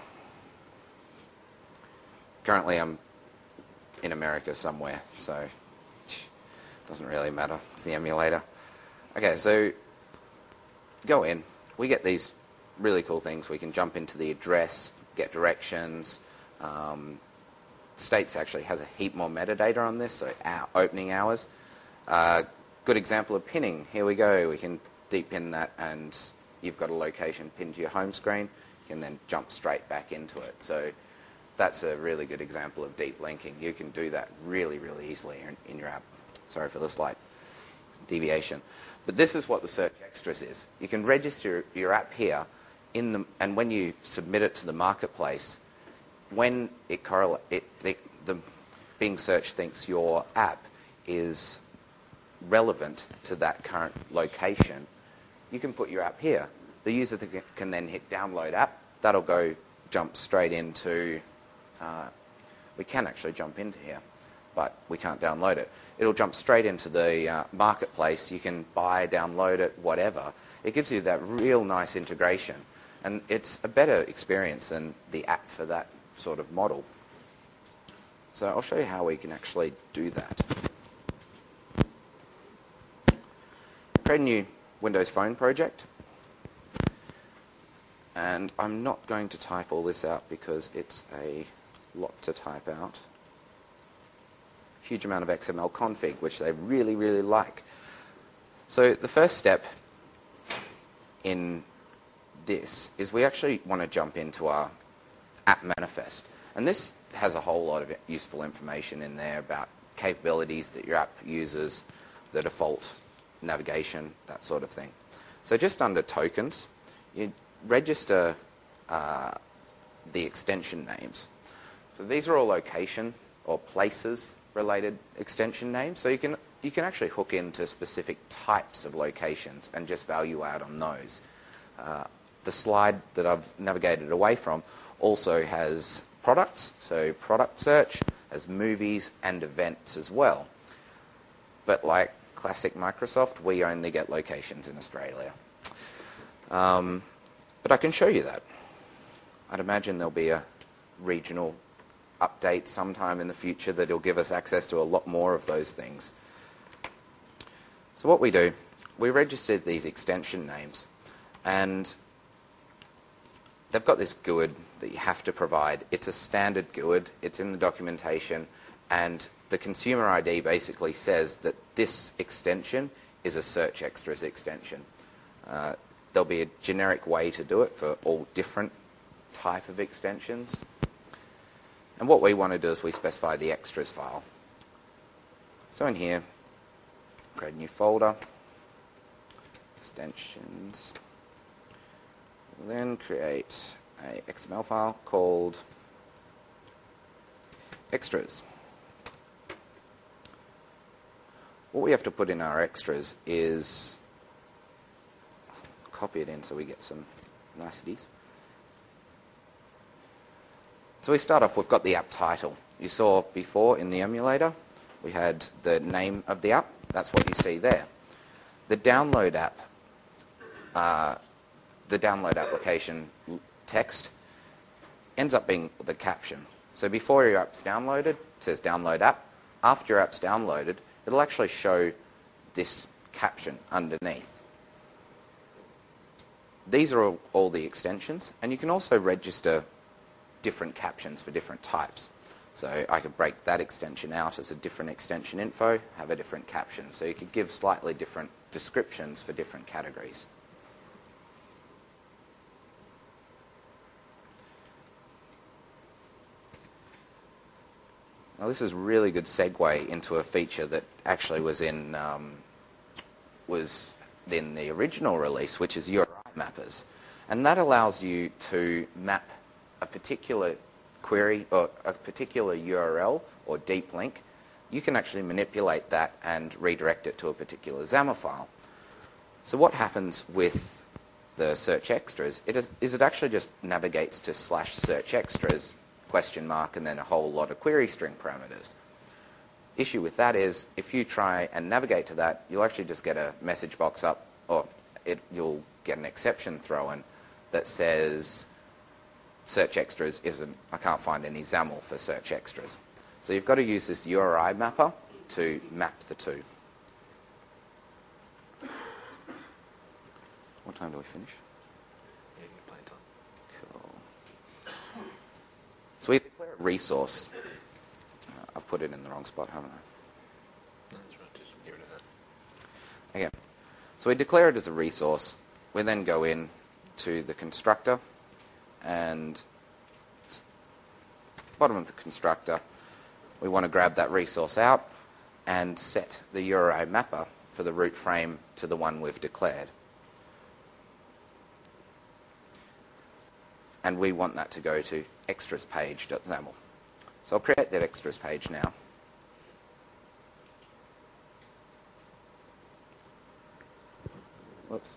Currently I'm in America somewhere, so it doesn't really matter. It's the emulator. Okay, so go in. We get these really cool things. We can jump into the address, get directions. Um, States actually has a heap more metadata on this, so our opening hours. Uh, good example of pinning. Here we go. We can deep pin that, and you've got a location pinned to your home screen. You can then jump straight back into it. So that's a really good example of deep linking. You can do that really, really easily in, in your app. Sorry for the slight deviation. But this is what the Search Extras is. You can register your app here, in the, and when you submit it to the marketplace, when it correlate, it, the, the Bing search thinks your app is relevant to that current location, you can put your app here. The user can then hit download app. That'll go jump straight into, uh, we can actually jump into here, but we can't download it. It'll jump straight into the uh, marketplace. You can buy, download it, whatever. It gives you that real nice integration. And it's a better experience than the app for that sort of model. So I'll show you how we can actually do that. Create a new Windows Phone project. And I'm not going to type all this out because it's a lot to type out. Huge amount of X M L config, which they really, really like. So the first step in this is we actually want to jump into our app manifest. And this has a whole lot of useful information in there about capabilities that your app uses, the default navigation, that sort of thing. So just under tokens, you register uh, the extension names. So these are all location or places related extension names. So you can you can actually hook into specific types of locations and just value add on those. Uh, the slide that I've navigated away from also has products, so product search, has movies and events as well. But like classic Microsoft, we only get locations in Australia. Um, but I can show you that. I'd imagine there'll be a regional update sometime in the future that will give us access to a lot more of those things. So what we do, we registered these extension names, and they've got this G U I D that you have to provide. It's a standard G U I D. It's in the documentation, and the consumer I D basically says that this extension is a Search Extras extension. Uh, there'll be a generic way to do it for all different type of extensions. And what we want to do is we specify the extras file. So in here, create a new folder, extensions. We'll then create a X M L file called extras. What we have to put in our extras is copy it in so we get some niceties. So we start off, we've got the app title. You saw before in the emulator, we had the name of the app. That's what you see there. The download app, uh, the download application text ends up being the caption. So before your app's downloaded, it says download app. After your app's downloaded, it'll actually show this caption underneath. These are all, all the extensions, and you can also register different captions for different types. So I could break that extension out as a different extension info, have a different caption. So you could give slightly different descriptions for different categories. Now this is a really good segue into a feature that actually was in um, was in the original release, which is U R I mappers, and that allows you to map a particular query or a particular U R L or deep link. You can actually manipulate that and redirect it to a particular XAML file. So what happens with the search extras it is it actually just navigates to slash search extras question mark and then a whole lot of query string parameters. Issue with that is if you try and navigate to that, you'll actually just get a message box up, or it, you'll get an exception thrown that says search extras isn't, I can't find any XAML for search extras. So you've got to use this U R I mapper to map the two. What time do we finish? Yeah, you're playing time. Cool. So we declare a resource. Uh, I've put it in the wrong spot, haven't I? No, that's right. Just get rid of that. Okay. So we declare it as a resource. We then go in to the constructor, and bottom of the constructor, we want to grab that resource out and set the U R I mapper for the root frame to the one we've declared. And we want that to go to extraspage.xaml. So I'll create that extras page now. Whoops.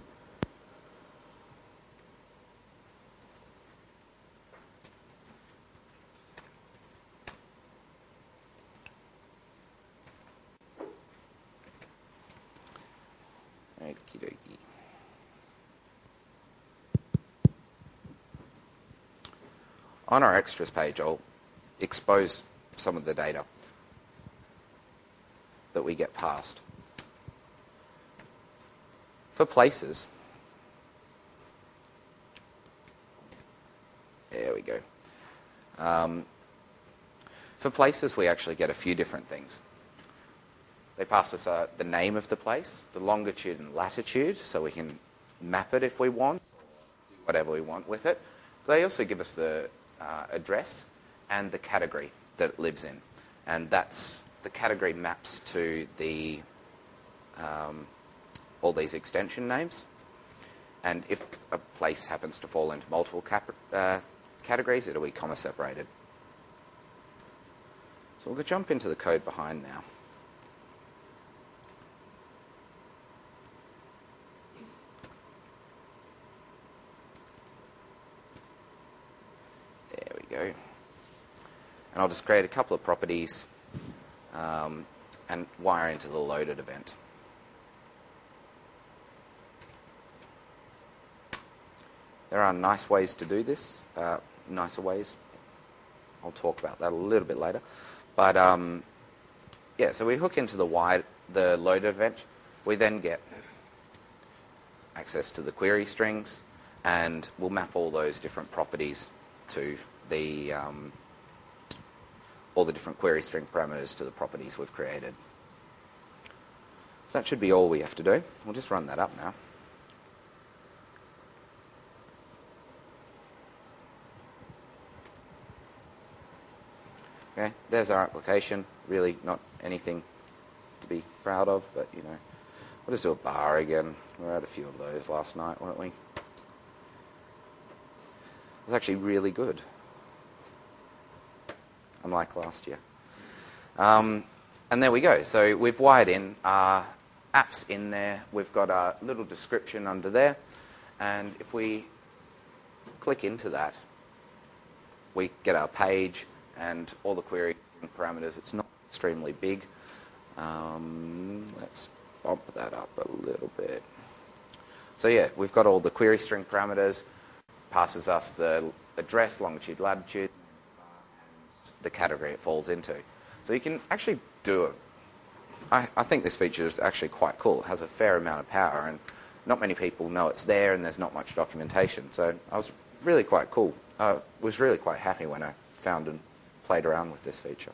Okie dokie. On our extras page, I'll expose some of the data that we get passed. For places, there we go. Um, for places, we actually get a few different things. They pass us uh, the name of the place, the longitude and latitude, so we can map it if we want, do whatever we want with it. They also give us the uh, address and the category that it lives in. And that's, the category maps to the um, all these extension names. And if a place happens to fall into multiple cap uh, categories, it'll be comma separated. So we'll jump into the code behind now. There we go. And I'll just create a couple of properties um, and wire into the loaded event. There are nice ways to do this, uh, nicer ways. I'll talk about that a little bit later. But um, yeah, so we hook into the wide, the loaded event. We then get access to the query strings, and we'll map all those different properties to the um, all the different query string parameters to the properties we've created. So that should be all we have to do. We'll just run that up now. Okay, there's our application. Really not anything to be proud of, but you know, we'll just do a bar again. We had a few of those last night, weren't we? It was actually really good, unlike last year. Um, and there we go. So we've wired in our apps in there. We've got a little description under there, and if we click into that, we get our page and all the query parameters. It's not extremely big. Um, let's bump that up a little bit. So yeah, we've got all the query string parameters, passes us the address, longitude, latitude, and the category it falls into. So you can actually do it. I, I think this feature is actually quite cool. It has a fair amount of power, and not many people know it's there, and there's not much documentation. So I was really quite cool. I was really quite happy when I found and played around with this feature.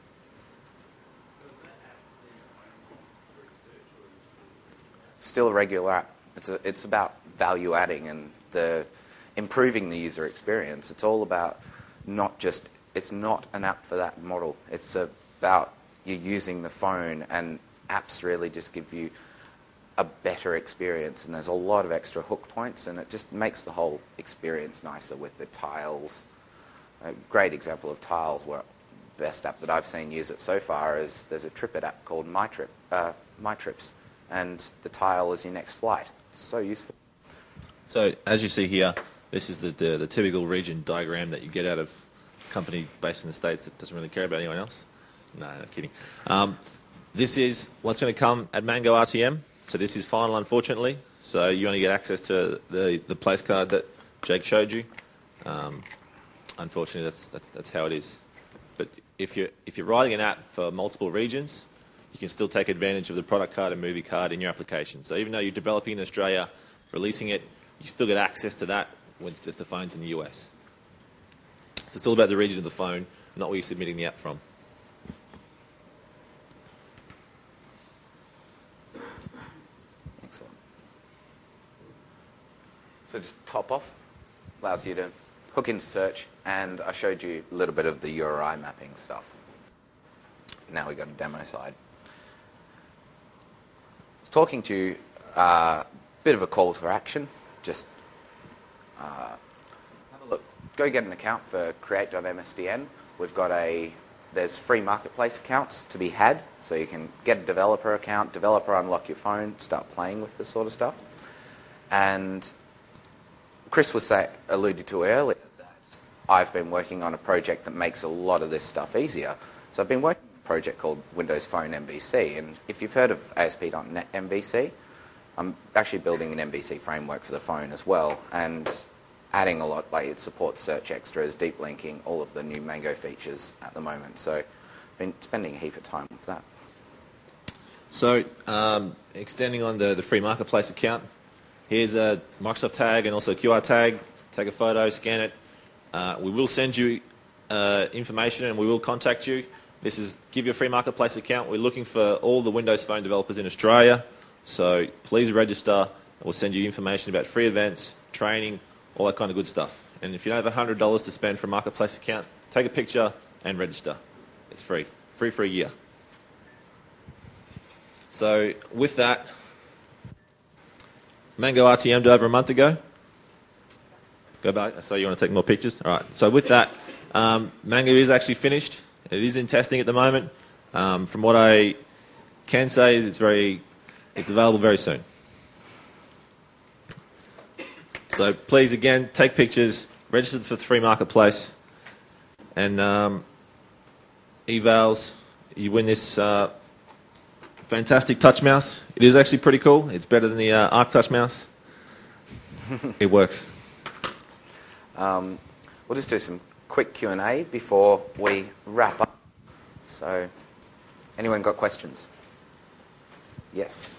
Still a regular app. It's, a, it's about value adding and the improving the user experience. It's all about not just, it's not an app for that model. It's about you using the phone, and apps really just give you a better experience, and there's a lot of extra hook points, and it just makes the whole experience nicer with the tiles. A great example of tiles where best app that I've seen use it so far is there's a TripIt app called MyTrip, uh, MyTrips, and the tile is your next flight. It's so useful. So as you see here, this is the, the, the typical region diagram that you get out of a company based in the States that doesn't really care about anyone else. No, not kidding. Um, this is what's going to come at Mango R T M. So this is final, unfortunately. So you only get access to the, the place card that Jake showed you. Um, unfortunately, that's, that's, that's how it is. But if you're, if you're writing an app for multiple regions, you can still take advantage of the product card and movie card in your application. So even though you're developing in Australia, releasing it, you still get access to that with, if the phone's in the U S. So it's all about the region of the phone, not where you're submitting the app from. Excellent. So just top off allows you to hook into search, and I showed you a little bit of the U R I mapping stuff. Now we've got a demo side. Talking to you, a uh, bit of a call to action. Just uh, have a look. Go get an account for create dot M S D N. We've got a, there's free marketplace accounts to be had, so you can get a developer account, developer unlock your phone, start playing with this sort of stuff. And Chris was say, alluded to earlier that I've been working on a project that makes a lot of this stuff easier. So I've been working on a project called Windows Phone M V C, and if you've heard of A S P dot net M V C, I'm actually building an M V C framework for the phone as well, and adding a lot, like it supports search extras, deep linking, all of the new Mango features at the moment. So I've been spending a heap of time with that. So um, extending on the, the free marketplace account, here's a Microsoft tag and also a Q R tag. Take a photo, scan it. Uh, we will send you uh, information and we will contact you. This is give you a free marketplace account. We're looking for all the Windows Phone developers in Australia. So please register. We'll send you information about free events, training, all that kind of good stuff. And if you don't have one hundred dollars to spend for a marketplace account, take a picture and register. It's free. Free for a year. So with that, Mango R T M'd over a month ago. Go back. So you want to take more pictures? All right. So with that, um, Mango is actually finished. It is in testing at the moment. Um, from what I can say is it's very... It's available very soon. So please, again, take pictures, register for the free marketplace, and um, evals. You win this uh, fantastic touch mouse. It is actually pretty cool. It's better than the uh, Arc touch mouse. It works. Um, we'll just do some quick Q and A before we wrap up. So, anyone got questions? Yes.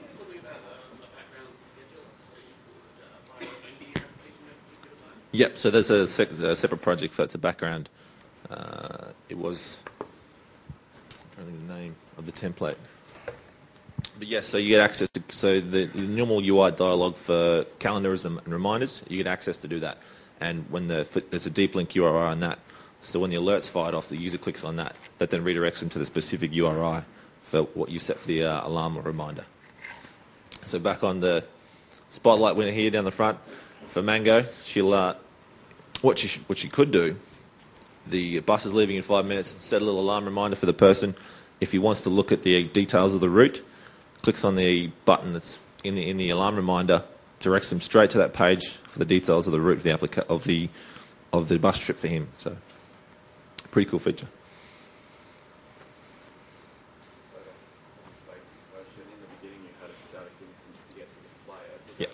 Yep, so there's a, sec a separate project for it's a background. Uh, it was, I'm trying to think of the name of the template. But yes, so you get access to, so the, the normal U I dialog for calendars and reminders, you get access to do that. And when the, there's a deep link U R I on that, so when the alert's fired off, the user clicks on that, that then redirects them to the specific U R I for what you set for the uh, alarm or reminder. So back on the spotlight winner here down the front, for Mango, she'll uh, what she what she could do. The bus is leaving in five minutes. Set a little alarm reminder for the person. If he wants to look at the details of the route, clicks on the button that's in the in the alarm reminder, directs him straight to that page for the details of the route of the applica of the of the bus trip for him. So, pretty cool feature. Yeah.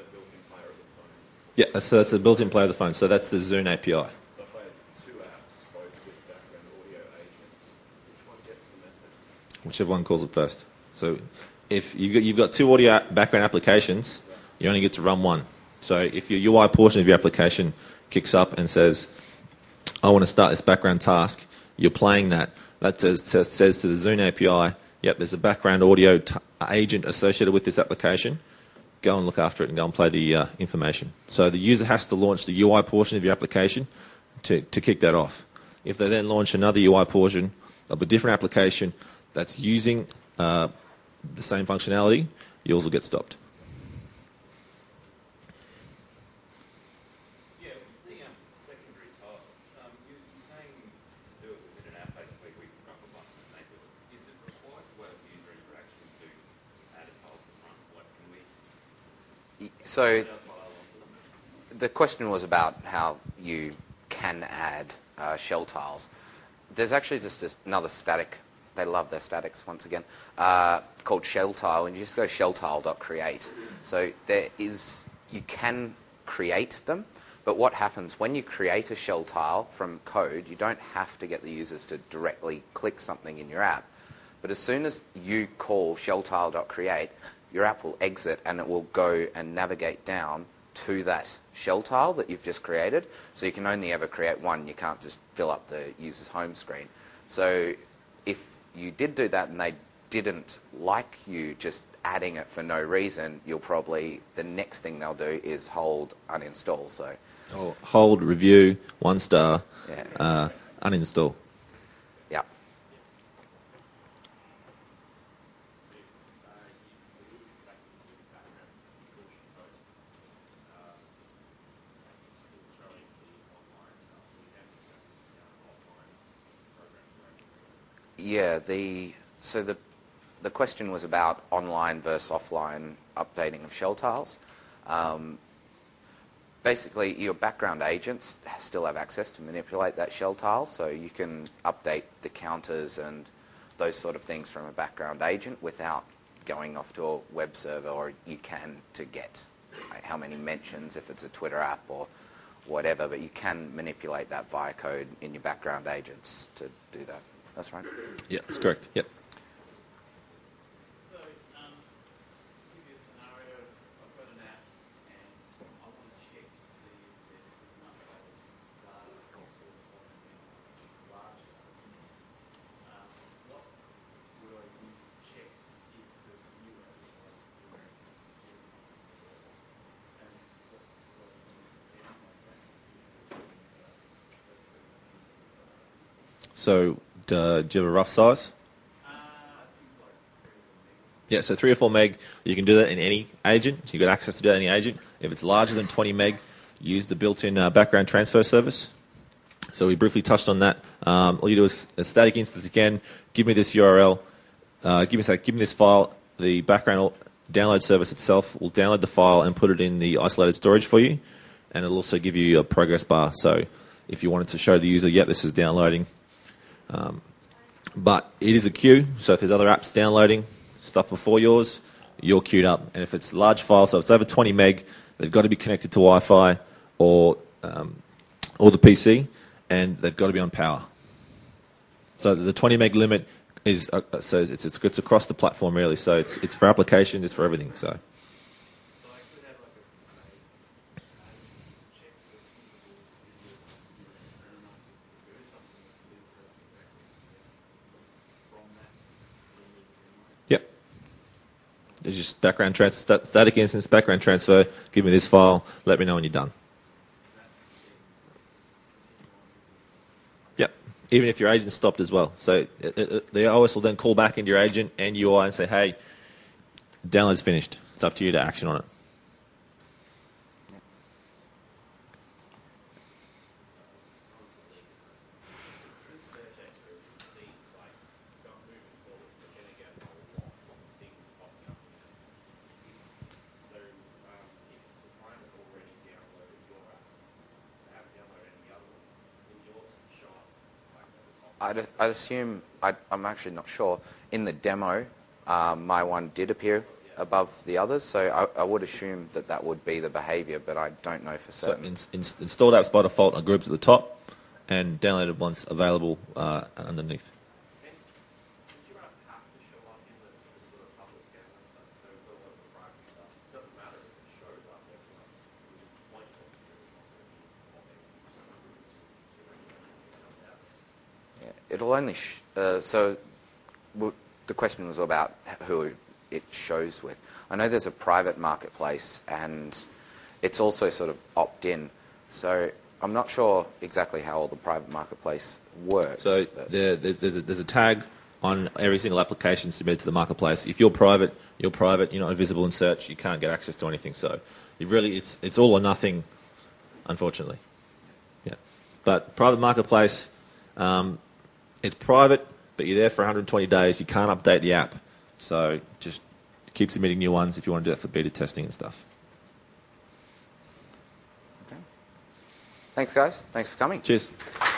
Yeah, so that's the built-in player of the phone. So that's the Zune A P I. So if I had two apps, both with background audio agents, which one gets the message? Whichever one calls it first. So if you've got, you've got two audio background applications, you only get to run one. So if your U I portion of your application kicks up and says, I want to start this background task, you're playing that. That says, says, says to the Zune A P I, yep, there's a background audio t agent associated with this application. Go and look after it and go and play the uh, information. So the user has to launch the U I portion of your application to, to kick that off. If they then launch another U I portion of a different application that's using uh, the same functionality, yours will get stopped. Yeah, the um, secondary tasks, um, you, you're saying to do it within an app, basically, we can drop a button and they do it. Is it required to work with user interaction to add a tile to the front? What can we... So the question was about how you can add uh, shell tiles. There's actually just another static, they love their statics once again, uh, called shell tile, and you just go shell tile dot create. So there is, you can create them, but what happens when you create a shell tile from code, you don't have to get the users to directly click something in your app. But as soon as you call shell tile dot create, your app will exit and it will go and navigate down to that shell tile that you've just created. So you can only ever create one. You can't just fill up the user's home screen. So if you did do that and they didn't like you just adding it for no reason, you'll probably, the next thing they'll do is hold uninstall. So oh, hold, review, one star, yeah. uh, uninstall. Yeah. Yeah, the so the the question was about online versus offline updating of shell tiles. Um, basically, your background agents still have access to manipulate that shell tile, so you can update the counters and those sort of things from a background agent without going off to a web server, or you can to get like, how many mentions if it's a Twitter app or whatever, but you can manipulate that via code in your background agents to do that. That's right. Yeah, that's correct. Yep. So, um, give you a scenario. I've got an app and I want to check to see if there's enough data, all sorts of stuff in large customers. Um, what would I use to check if there's new apps like and what would I use to generate that? So, uh, do you have a rough size? Yeah, so three or four meg, you can do that in any agent. So you've got access to do that in any agent. If it's larger than twenty meg, use the built-in uh, background transfer service. So we briefly touched on that. Um, all you do is a static instance again. Give me this U R L. Uh, give me say, give me this file. The background download service itself will download the file and put it in the isolated storage for you, and it'll also give you a progress bar. So if you wanted to show the user, yep, this is downloading. Um, but it is a queue, so if there's other apps downloading stuff before yours, you're queued up. And if it's a large file, so if it's over twenty meg, they've got to be connected to Wi-Fi or um, or the P C, and they've got to be on power. So the twenty meg limit is uh, so it's, it's it's across the platform really. So it's it's for applications, it's for everything. So. So I could have like a, a, a check so people is it and enough if there is something that is uh, from that. Yep. It's just background transfer, st static instance, background transfer. Give me this file. Let me know when you're done. Yep. Even if your agent stopped as well. So it, it, the O S will then call back into your agent and U I and say, hey, download's finished. It's up to you to action on it. I'd, I'd assume, I'd, I'm actually not sure, in the demo, um, my one did appear above the others, so I, I would assume that that would be the behaviour, but I don't know for So certain. in, in, installed apps by default are grouped at the top and downloaded once available uh, underneath. It'll only, sh uh, so w the question was about who it shows with. I know there's a private marketplace and it's also sort of opt-in. So I'm not sure exactly how all the private marketplace works. So there, there's, a, there's a tag on every single application submitted to the marketplace. If you're private, you're private, you're not visible in search, you can't get access to anything. So you really, it's, it's all or nothing, unfortunately. Yeah. But private marketplace, um, it's private, but you're there for one hundred twenty days. You can't update the app. So just keep submitting new ones if you want to do that for beta testing and stuff. Okay. Thanks, guys. Thanks for coming. Cheers.